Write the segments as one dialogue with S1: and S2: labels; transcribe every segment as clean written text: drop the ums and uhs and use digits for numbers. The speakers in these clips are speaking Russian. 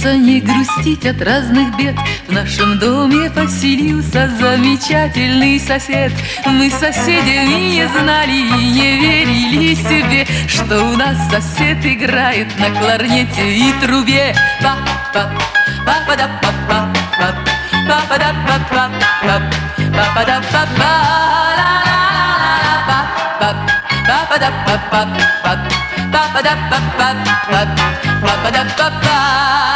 S1: Учиться не грустить от разных бед. В нашем доме поселился замечательный сосед. Мы с соседями не знали и не верили себе, что у нас сосед играет на кларнете и трубе. Па-па, па-па-да-па-па, па-па-да-па-па, па-па-да-па-па, ла-ла-ла-ла-ла, па-па-да-па-па, па-па-да-па-па.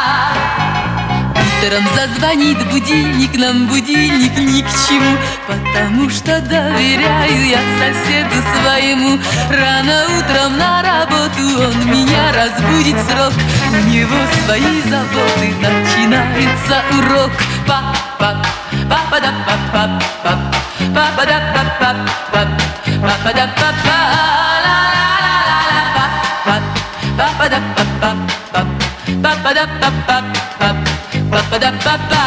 S1: Утром зазвонит будильник, нам будильник ни к чему, потому что доверяю я соседу своему. Рано утром на работу он меня разбудит срок, у него свои заботы, начинается урок. Па-па, па-па-да-па-па, па-па-да-па-па, па-па-да-па-па, ла-ла-ла-ла-ла, па-па-да-па-па, па-па-да-па-па, па-па-да-па-па.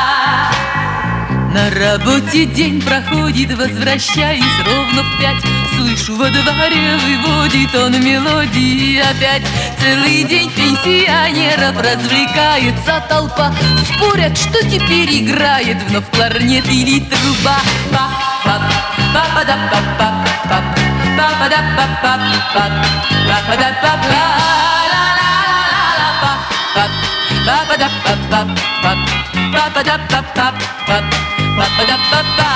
S1: На работе день проходит, возвращаюсь ровно в 5. Слышу, во дворе выводит он мелодии опять. Целый день пенсионеров развлекается толпа. Спорят, что теперь играет, вновь кларнет или труба. Па-па-да-па-па, па-па-да-па-па, па-па-да-па-па, ла-ла-ла-ла-ла, па-па-да-па-па, па-па-да-па-па, па-па-да-па-па.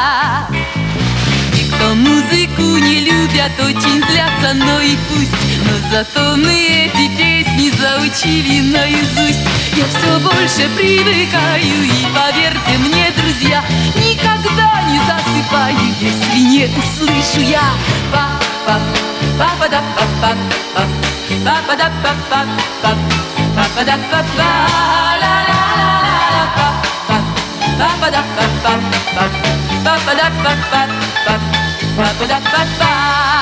S1: И кто музыку не любят, очень злятся, но и пусть. Но зато мы эти песни заучили наизусть. Я все больше привыкаю, и поверьте мне, друзья, никогда не засыпаю, если не услышу я па-па, па-па-да-па-па, па-па-да-па-па, па-па-да-па-па, ла-ла-ла-ла-ла, па-па-да-па-па, па-па-да-па-па, па-па-да-па-па,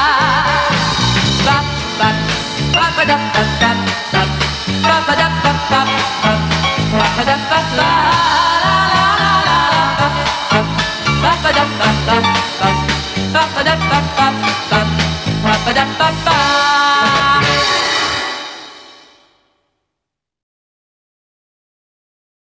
S1: па-па, па-па-да-па-па, па-па-да-па-па, па-па-да-па-па, ла-ла-ла-ла-ла, па-па-да-па-па, па-па-да-па-па, па-па-да-па-па.